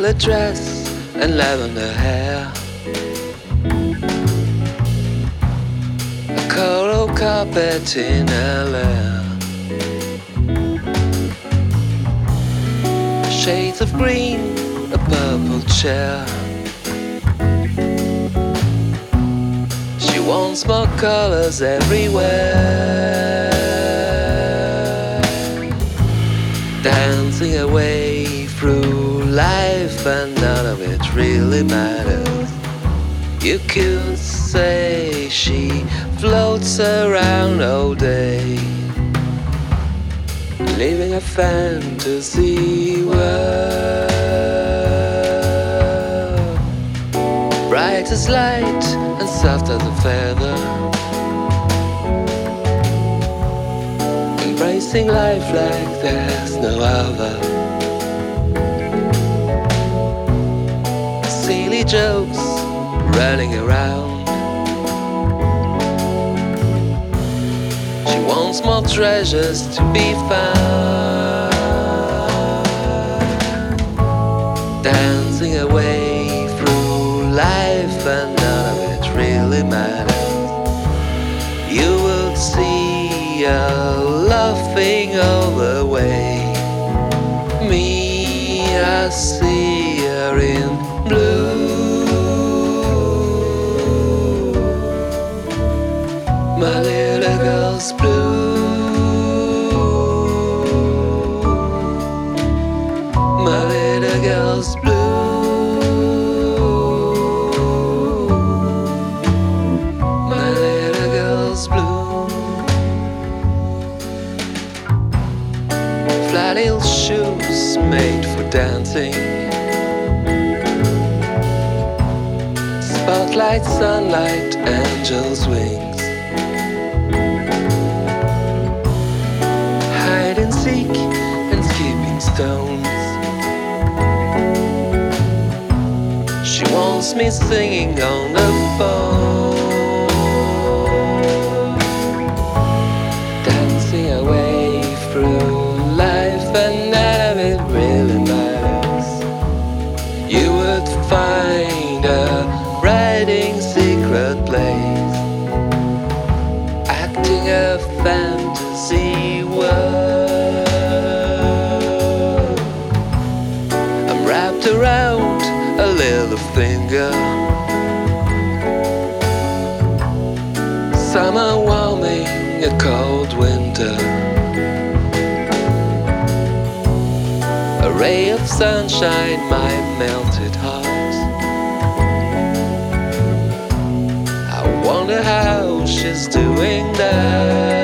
violet dress and lavender hair, a coral carpet in her lair, shades of green, a purple chair. She wants more colors everywhere, dancing away through life, and none of it really matters. You could say she floats around all day, living a fantasy world, bright as light and soft as a feather, embracing life like there's no other. Silly jokes running around, she wants more treasures to be found, dancing away through life, and none of it really matters. You will see her laughing all the way. Me, I see her in blue. My little girl's blue. My little girl's blue. My little girl's blue. Flat heel shoes made for dancing, spotlight, sunlight, angel's wings, hide and seek and skipping stones. She wants me singing on the phone, dancing away through life, and none of it really matters. You would find her writing secret plays, acting a fantasy world. I'm wrapped around a little finger, summer warming a cold winter, a ray of sunshine, my melted heart. I wonder how she's doing that.